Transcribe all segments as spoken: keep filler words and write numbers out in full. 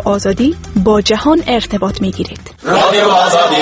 آزادی با جهان ارتباط می‌گیرید. رادیو آزادی.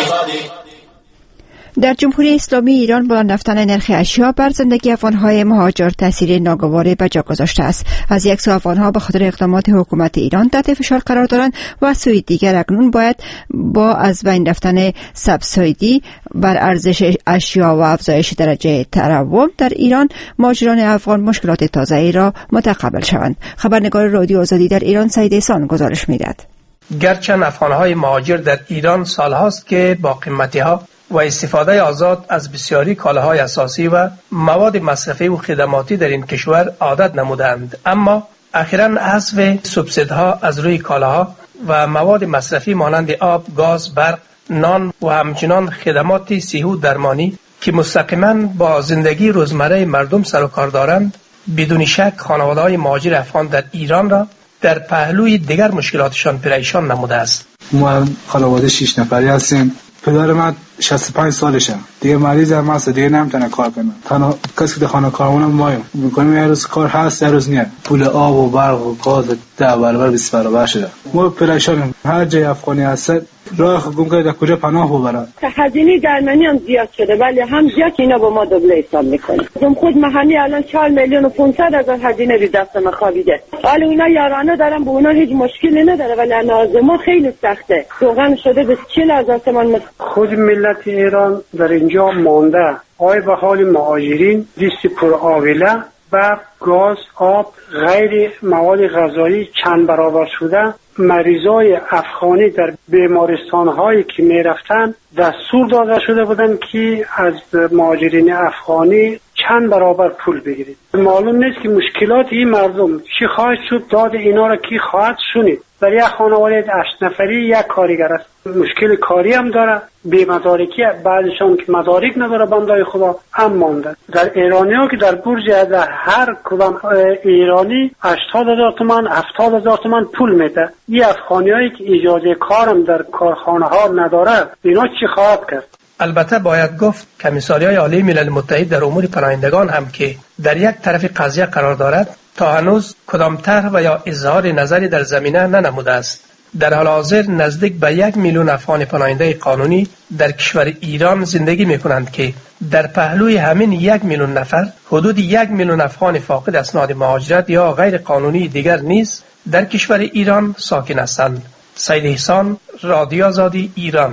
در جمهوری اسلامی ایران بالا رفتن نرخ اشیا بر زندگی افغان‌های مهاجر تاثیر ناگواری به جا گذاشته است. از یک سو افغان‌ها به خاطر اقدامات حکومت ایران تحت فشار قرار دارند و سوی دیگر اکنون باید با از بین رفتن سبسایدی بر ارزش اشیا و افزایش درجه تورم در ایران مهاجران افغان مشکلات تازه‌ای را متقبل شوند. خبرنگار رادیو آزادی در ایران سعید احسان گزارش می‌دهد. گرچند افغان‌های مهاجر در ایران سال‌هاست که با قیمتی‌ها و استفاده آزاد از بسیاری کالاهای اساسی و مواد مصرفی و خدماتی در این کشور عادت نمودند، اما اخیراً حذف سوبسیدها از روی کالاها و مواد مصرفی مانند آب، گاز، برق، نان و همچنین خدمات صحی و درمانی که مستقیما با زندگی روزمره مردم سر و کار دارند، بدون شک خانواده‌های مهاجر افغان در ایران را در پهلوی دیگر مشکلاتشان پریشان نموده است. ما خانواده شش نفری هستیم. پدر من شصت و پنج سالشه، دیگه مریض هم هست، دیگه نمیتونه کار کنه. تنها کسی که در خانه کارمون مایم میکنیم. یه روز کار هست، یه روز نه. پول آب و برق و گاز ده برابر بیست برابر شده. ما پریشانیم. هر جای افغانی هست راه گم کرده کجا پناه ببره. هزینه درمانی هم زیاد شده، ولی هم زیاد اینا با ما دوبله حساب میکنه. من خود محلی الان چهار میلیون و پانصد هزار هزینه رو دستم خوابیده. حالا اینا یارانه دارن، به اونا هیچ مشکلی نداره، ولی ناز ما خیلی سخته. روغن شده به چهل هزار تومان. خود ملت ایران در اینجا مانده. آی به حال مهاجرین دیست پر آویله و گاز، آب، غیر مواد غذایی چند برابر شده. مریضای افغانی در بیمارستان‌هایی که می‌رفتن دستور داده شده بودن که از مهاجرین افغانی چند برابر پول بگیرید. معلوم نیست که مشکلات این مردم چی خواهد شد، داد اینا را کی خواهد شنید. در یک خانواده هشت نفری یک کارگر است، مشکل کاری هم داره، بی مدارکی، بعضشان که مدارک نداره بندای خدا هم مانده. در ایرانی ها که در برج در هر کدام ایرانی هشتاد هزار تومان هفتاد هزار تومان پول میده. این افغانی هایی که اجازه کارم در کارخانه ها نداره، اینا چی خواهد کرد؟ البته باید گفت کمیساریای عالی ملل متحد در امور پناهندگان هم که در یک طرف قضیه قرار دارد، تا هنوز کدام طرح و یا اظهار نظری در زمینه ننموده است. در حال حاضر نزدیک به یک میلیون افغان پناهنده قانونی در کشور ایران زندگی می کنند که در پهلوی همین یک میلیون نفر حدود یک میلیون افغان فاقد اسناد مهاجرت یا غیر قانونی دیگر نیز در کشور ایران ساکن هستند. سعید احسان، رادیو آزادی ایران.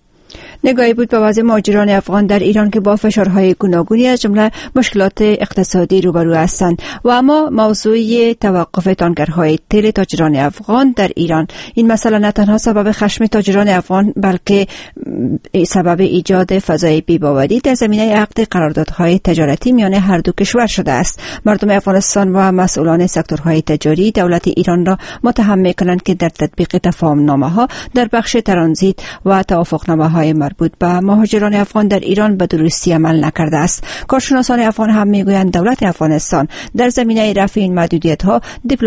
نگاهی بود به وضع مهاجران افغان در ایران که با فشارهای گوناگونی از جمله مشکلات اقتصادی روبرو هستند. و اما موضوع توقف تانکرهای تیل تاجران افغان در ایران، این مسئله نه تنها سبب خشم تاجران افغان بلکه سبب ایجاد فضای بی‌باوری در زمینه عقد قراردادهای تجارتی میان هر دو کشور شده است. مردم افغانستان و مسئولان سکتورهای تجاری دولت ایران را متهم می‌کنند که در تطبیق تفاهم‌نامه‌ها در بخش ترانزیت و توافقنامه‌های مربوط به مهاجران افغان در ایران به درستی عمل نکرده است. کارشناسان افغان هم میگویند دولت افغانستان در زمینه رفع این محدودیت‌ها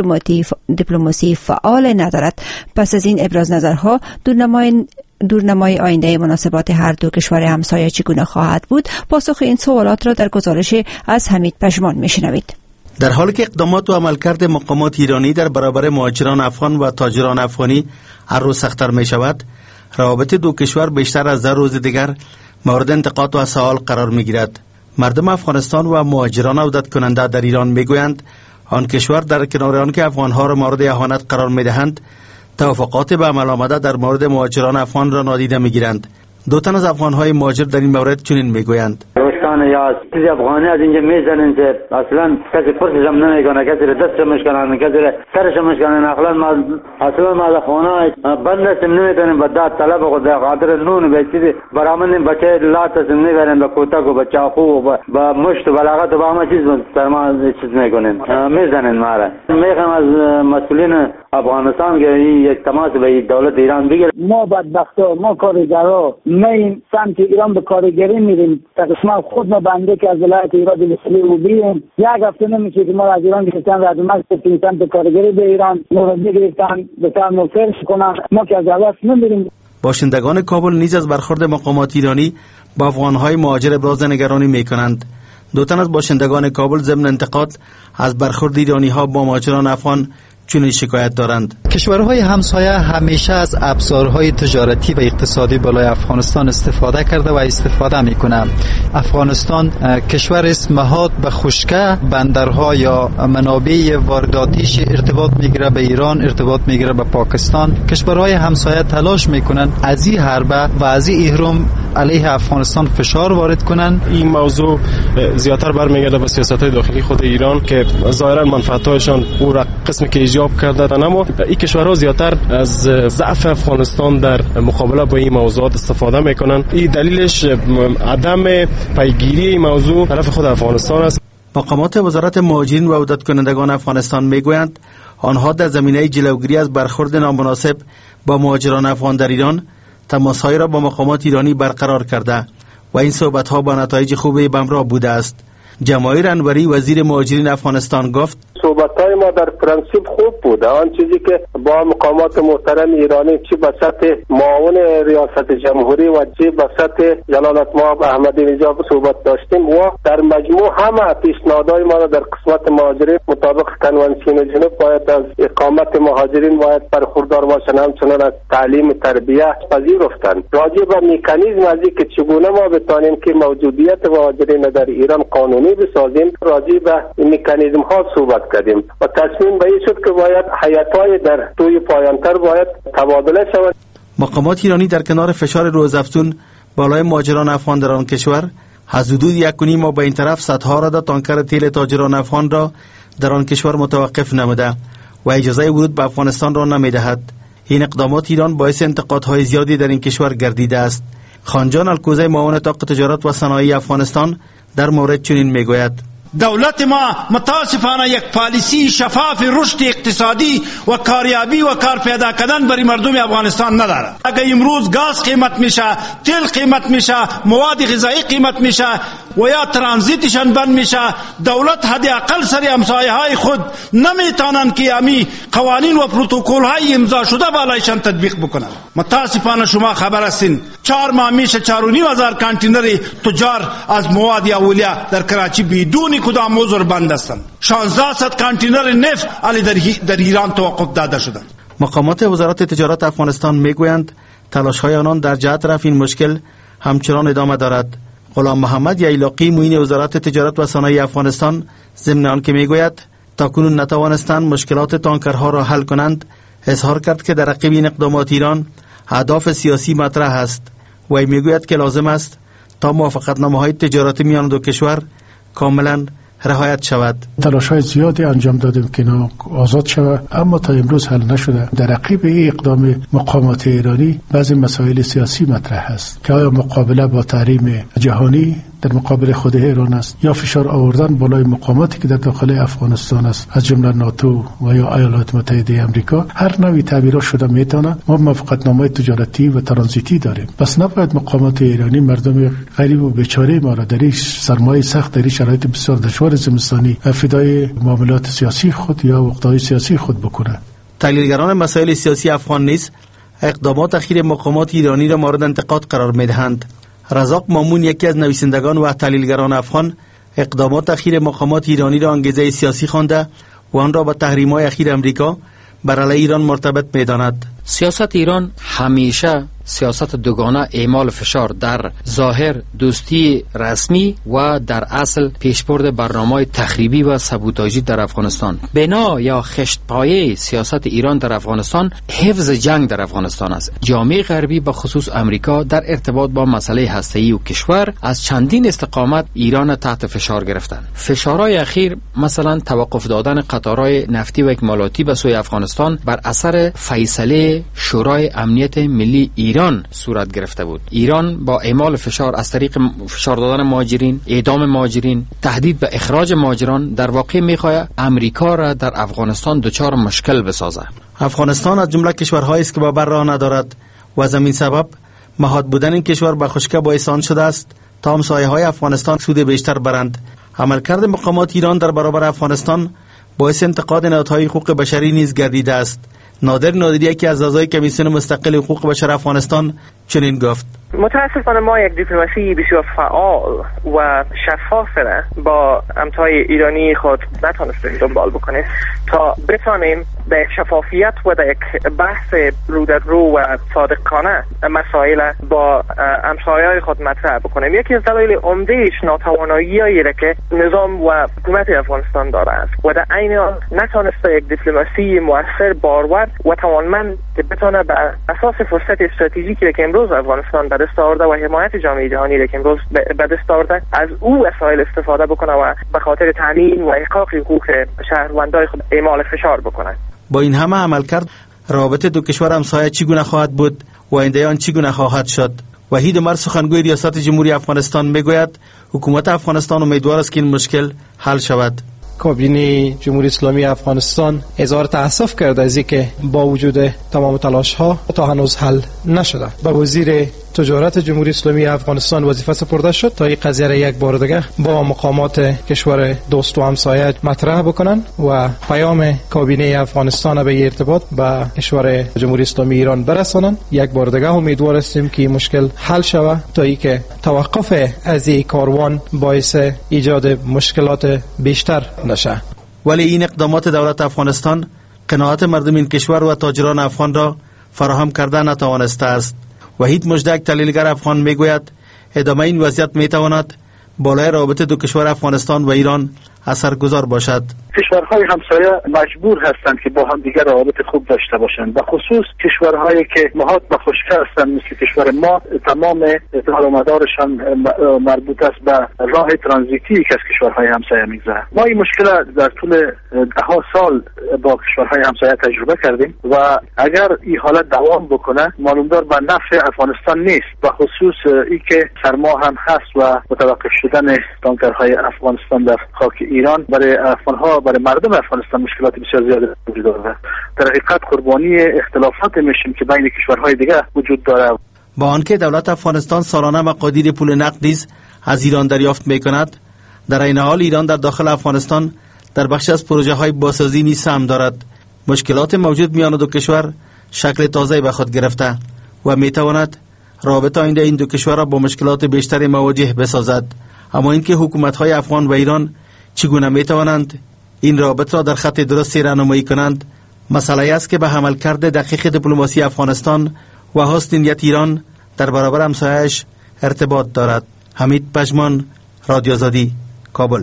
دیپلماسی فعال ندارد. پس از این ابراز نظرها دورنمای دورنمای آینده مناسبات هر دو کشور همسایه چگونه خواهد بود، پاسخ این سوالات را در گزارش از حمید پژمان میشنوید. در حالی که اقدامات و عملکرد مقامات ایرانی در برابر مهاجران افغان و تاجران افغانی هر روز سخت‌تر می شود، روابط دو کشور بیشتر از در روز دیگر مورد انتقاد و سوال قرار می گیرد. مردم افغانستان و مهاجران عودت کننده در ایران می گویند آن کشور در کنار آن که افغانها را مورد اهانت قرار می دهند، توافقات به عمل آمده در مورد مهاجران افغان را نادیده می گیرند. دو تن از افغانهای مهاجر در این مورد چنین می گویند: یا چیزی افغانی از اینجا میزنن که اصلا کسی پرسش هم نمیکنه، کسی را دستش میشکنن، کسی را سرش میشکنن. اصلا ما اصلا ما افغانا بند هستیم، نمیتونیم به داد طلب و به خاطر نون به چیزی برامدیم بچه لات هستیم، میبریم به کوتک و به چاقو و به مشت و بلاغت و به همه چیز سر ما چیز میکنیم، میزنن ما را. میخوام از مسئولین افغانستان که یک تماس به دولت ایران بگیره. ما بدبختا، ما کارگرا میم سمت ایران به کارگری میریم، تقسیم خود ما بنده که از ولایت ایران به او بیم. یک هفته نمیشه که ما از ایران گرفتن رد مکس سمت کارگری به ایران مورد گرفتن به طور مفرش کنن، ما که از اول نمیریم. باشندگان کابل نیز از برخورد مقامات ایرانی با افغانهای مهاجر ابراز نگرانی میکنند. دو تن از باشندگان کابل ضمن انتقاد از برخورد ایرانی ها با مهاجران افغان چنین شکایت دارند. کشورهای همسایه همیشه از ابزارهای تجارتی و اقتصادی بالای افغانستان استفاده کرده و استفاده میکنه. افغانستان کشور است مهاد به خشکه بندرها یا منابع وارداتیش ارتباط میگیره به ایران، ارتباط میگیره به پاکستان. کشورهای همسایه تلاش میکنن از این حربه و از این اهرم علیه افغانستان فشار وارد کنن. این موضوع زیاتر برمیگرده به سیاست‌های داخلی خود ایران که ظاهرا منفعت‌هایشان او را قسمی که ایجاب کردند، اما این کشورها زیاتر از ضعف افغانستان در مقابله با این موضوعات استفاده میکنن. این دلیلش عدم پیگیری این موضوع طرف خود افغانستان است. مقامات وزارت مهاجرین و عودت کنندگان افغانستان میگویند آنها در زمینه جلوگیری از برخورد نامناسب با مهاجران افغان در ایران تماس‌های را با مقامات ایرانی برقرار کرده و این صحبت‌ها با نتایج خوبی به همراه بوده است. جماهیر انوری وزیر مهاجرین افغانستان گفت صحبت‌های ما در پرنسیپ خوب بوده. آن چیزی که با مقامات محترم ایرانی چه به سطح معاون ریاست جمهوری و چه به سطح جلالت مآب احمدی نژاد صحبت داشتیم و در مجموع همه پیشنهادهای ما را در قسمت مهاجرین مطابق کنوانسیون جنوب باید از اقامت مهاجرین باید برخوردار باشند، همچنان از تعلیم تربیه پذیرفتند. راجع به مکانیزم از اینکه چگونه ما بتوانیم که موجودیت مهاجرین در ایران قانونی بسازیم، راجع به این مکانیزم ها صحبت کردیم و تصمیم به این شد که باید حیات‌های در توی پایانتر باید تبادله شود. مقامات ایرانی در کنار فشار روزافزون بالای مهاجران افغان در آن کشور از حدود یک و نیم ماه به این طرف صدها عدد تانکر تیل تاجران افغان را در آن کشور متوقف نموده و اجازه ورود به افغانستان را نمیدهد. این اقدامات ایران باعث انتقادهای زیادی در این کشور گردیده است. خانجان الکوزی معاون طاق تجارت و صنایع افغانستان در مورد چنین میگوید: دولت ما متاسفانه یک پالیسی شفاف رشد اقتصادی و کاریابی و کار پیدا کردن برای مردم افغانستان ندارد. اگر امروز گاز قیمت میشه، تیل قیمت میشه، مواد غذایی قیمت میشه و یا ترانزیتشان بند میشه، دولت حداقل سری همسایه های خود نمیتونن که امی قوانین و پروتکل های امضا شده بالایشان تطبیق بکنن. متاسفانه شما خبر هستین چهار ماه میشه چهار و نیم هزار کانتینر تجار از مواد اولیه در کراچی بدون کدام عذر بند هستند. شانزده صد کانتینر نفت علی در ایران توقف داده شدند. مقامات وزارت تجارت افغانستان میگویند تلاش‌های آنان در جهت رفع این مشکل همچنان ادامه دارد. غلام محمد ییلاقی معین وزارت تجارت و صنایع افغانستان ضمن آنکه میگوید تاکنون نتوانستند مشکلات تانکرها را حل کنند، اظهار کرد که در رقیب این اقدامات ایران اهداف سیاسی مطرح است و میگوید که لازم است تا موافقتنامه‌های تجارتی میان دو کشور کاملا رعایت شود. تلاش‌های زیادی انجام دادیم که اینا آزاد شود، اما تا امروز حل نشده. در عقب این اقدام مقامات ایرانی بعضی مسائل سیاسی مطرح است که آیا مقابله با تحریم جهانی در مقابل خود ایران است یا فشار آوردن بالای مقاماتی که در داخل افغانستان است از جمله ناتو و یا ایالات متحده آمریکا. هر نوعی تعبیرات شده میتونه. ما موافقتنامه تجارتی و ترانزیتی داریم، بس نباید مقامات ایرانی مردم غریب و بیچاره ما را در این سرمایه سخت در این شرایط بسیار دشوار زمستانی فدای معاملات سیاسی خود یا وقتهای سیاسی خود بکنه. تحلیلگران مسائل سیاسی افغان نیز اقدامات اخیر مقامات ایرانی را مورد انتقاد قرار میدهند. رزاق مامون یکی از نویسندگان و تحلیلگران افغان اقدامات اخیر مقامات ایرانی را انگیزه سیاسی خوانده و آن را با تحریم‌های اخیر امریکا بر علیه ایران مرتبط می‌داند. سیاست ایران همیشه سیاست دوگانه اعمال فشار در ظاهر دوستی رسمی و در اصل پیشبرد برنامه‌های تخریبی و سابوتاژی در افغانستان. بنا یا خشت‌پایه سیاست ایران در افغانستان حفظ جنگ در افغانستان است. جامعه غربی به خصوص امریکا در ارتباط با مسئله هسته‌ای و کشور از چندین استقامت ایران تحت فشار گرفتند. فشارهای اخیر مثلا توقف دادن قطارهای نفتی و اکمالاتی به سوی افغانستان بر اثر فیصله شورای امنیت ملی ایران ایران صورت گرفته بود. ایران با اعمال فشار از طریق فشار دادن مهاجرین، اعدام مهاجرین، تهدید به اخراج مهاجران در واقع می‌خواهد امریکا را در افغانستان دچار مشکل بسازد. افغانستان از جمله کشورهایی است که با بر راه ندارد و از همین سبب مهاد بودن این کشور به خشکی باعث آن شده است تا همسایه‌های افغانستان سود بیشتر برند. عملکرد مقامات ایران در برابر افغانستان باعث انتقاد نهادهای حقوق بشری نیز گردیده است. نادر نادری که از اعضای کمیسیون مستقل حقوق بشر افغانستان چنین گفت: متاسفانه ما یک دیپلماسی بسیار فعال و شفاف را با همتای ایرانی خود نتونستیم دنبال بکنیم تا بتانیم به شفافیت و در یک بحث رو در رو و صادقانه مسائل با همسایه‌های خود مطرح بکنیم. یکی از دلایل عمده‌اش ناتوانایی‌ای را که نظام و حکومت افغانستان داره است و در عین حال نتونسته یک دیپلماسی مؤثر، بارور و توانمند که بتونه بر اساس فرصت استراتژیکی که امروز افغانستان به دست آورده و حمایت جامعه جهانی را که امروز به دست آورده از او وسایل استفاده بکنه و به خاطر تامین و احقاق حقوق شهروندان خود اعمال فشار بکنه. با این همه عمل کرد رابطه دو کشور همسایه چگونه خواهد بود و آینده آن چگونه خواهد شد؟ وحید عمر سخنگوی ریاست جمهوری افغانستان میگوید حکومت افغانستان امیدوار است که این مشکل حل شود. کابینه جمهوری اسلامی افغانستان اظهار تأسف کرده از اینکه با وجود تمام تلاش ها تا هنوز حل نشده. به وزیر تجارت جمهوری اسلامی افغانستان وظیفه سپرده شد تا این قضیه را یک بار دیگه با مقامات کشور دوست و همسایه مطرح بکنن و پیام کابینه افغانستان به ارتباط با کشور جمهوری اسلامی ایران برسانن. یک بار دیگه امیدوار هستیم که این مشکل حل شود تا اینکه توقف از این کاروان باعث ایجاد مشکلات بیشتر نشه. ولی این اقدامات دولت افغانستان قناعت مردم این کشور و تاجران افغان را فراهم کرده نتوانسته است. وحید مجدک تحلیلگر افغان میگوید ادامه این وضعیت میتواند بالای رابطه دو کشور افغانستان و ایران اثرگذار باشد. کشورهای همسایه مجبور هستند که با هم دیگر روابط خوب داشته باشند، به خصوص کشورهایی که محاط به خشکی هستند مثل کشور ما. تمام اعتماد و مدارشان مربوط است به راه ترانزیتی که از کشورهای همسایه میگذره. ما این مشکل در طول ده سال با کشورهای همسایه تجربه کردیم و اگر این حالت دوام بکنه معلومدار به نفع افغانستان نیست، به خصوص ای که سرما هم هست و متوقف شدن تانکرهای افغانستان در خاک ایران برای افغانها، برای مردم افغانستان مشکلات بسیار زیادی وجود داره. در حقیقت قربانی اختلافات میشیم که بین کشورهای دیگه وجود داره. با آنکه دولت افغانستان سالانه مقادیر پول نقد نیز از ایران دریافت میکند، در این حال ایران در داخل افغانستان در بخش از پروژه های بازسازی نیز سهم دارد. مشکلات موجود میان دو کشور شکل تازه به خود گرفته و میتواند رابطه آینده این دو کشور را با مشکلات بیشتری مواجه بسازد. اما اینکه حکومت‌های افغان و ایران چگونه میتوانند این رابط را در خط درستی راهنمایی کنند مسئله است که به عملکرد دقیق دیپلماسی افغانستان و حسن نیت ایران در برابر همسایه‌اش ارتباط دارد. حمید پژمان، رادیو آزادی، کابل.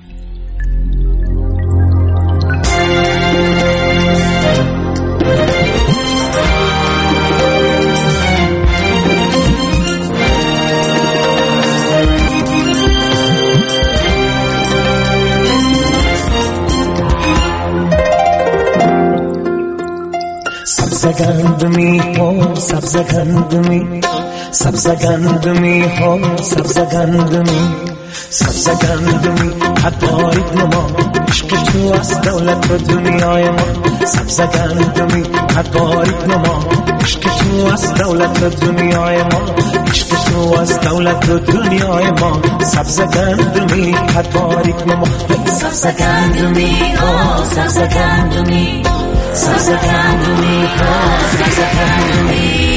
سبزگندمی ها سبزگندمی سبزگندمی ها سبزگندمی سبزگندمی حقایق نما عشق تو از دولت و دنیای ما سبزگندمی حقایق نما عشق تو از دولت و دنیای ما عشق تو از دولت و دنیای ما سبزگندمی حقایق نما سبزگندمی ها سبزگندمی سبزگندمی ها سبزگندمی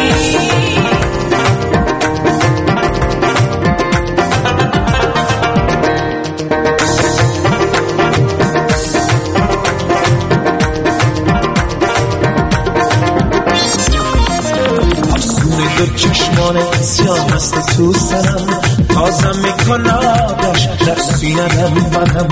افسونه در چشمان سیاه هست تو سرم تازم میکنادش در سینم بدم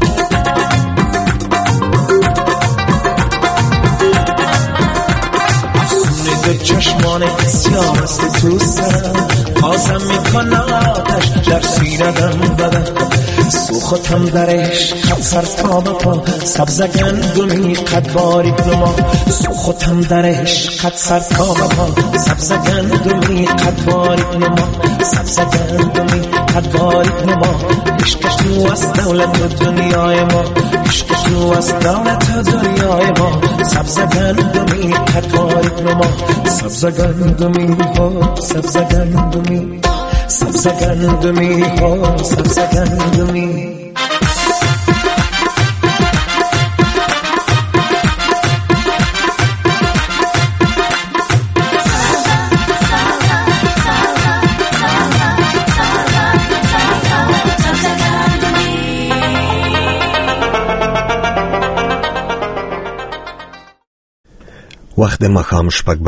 در چشمان سیاه است تو سرم تازم میکنه آتش در سینه‌ام بدم سوختم در عشق سر تا به پا سبزگندمی قد باریک نما سوختم در عشق سر تا به پا سبزگندمی قد باریک نما سبزگندمی قد باریک نما عشقش تو از دولت و دنیای ما عشقش تو از دولت و دنیای ما سبزگندمی قد باریک نما سبزگندمی ها سبزگندمی سبزگندمی ها سبزگندمی وخت ماښام شپږ